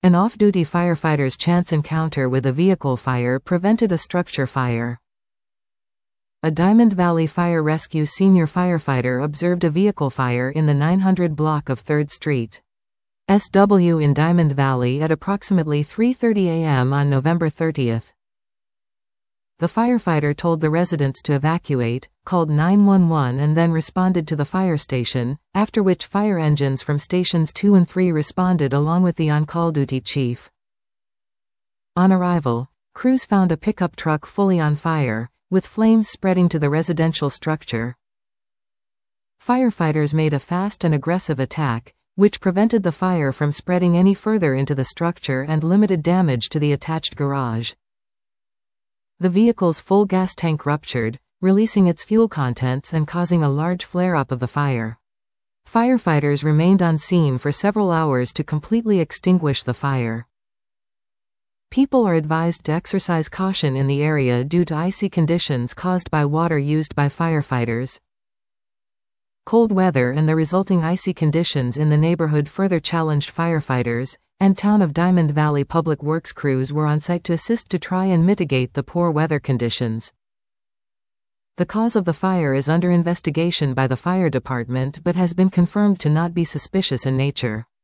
An off-duty firefighter's chance encounter with a vehicle fire prevented a structure fire. A Diamond Valley Fire Rescue senior firefighter observed a vehicle fire in the 900 block of 3rd Street. SW in Diamond Valley at approximately 3:30 a.m. on November 30. The firefighter told the residents to evacuate, called 911 and then responded to the fire station, after which fire engines from stations 2 and 3 responded along with the on-call duty chief. On arrival, crews found a pickup truck fully on fire, with flames spreading to the residential structure. Firefighters made a fast and aggressive attack, which prevented the fire from spreading any further into the structure and limited damage to the attached garage. The vehicle's full gas tank ruptured, releasing its fuel contents and causing a large flare-up of the fire. Firefighters remained on scene for several hours to completely extinguish the fire. People are advised to exercise caution in the area due to icy conditions caused by water used by firefighters. Cold weather and the resulting icy conditions in the neighborhood further challenged firefighters, and Town of Diamond Valley Public Works crews were on site to assist to try and mitigate the poor weather conditions. The cause of the fire is under investigation by the fire department but has been confirmed to not be suspicious in nature.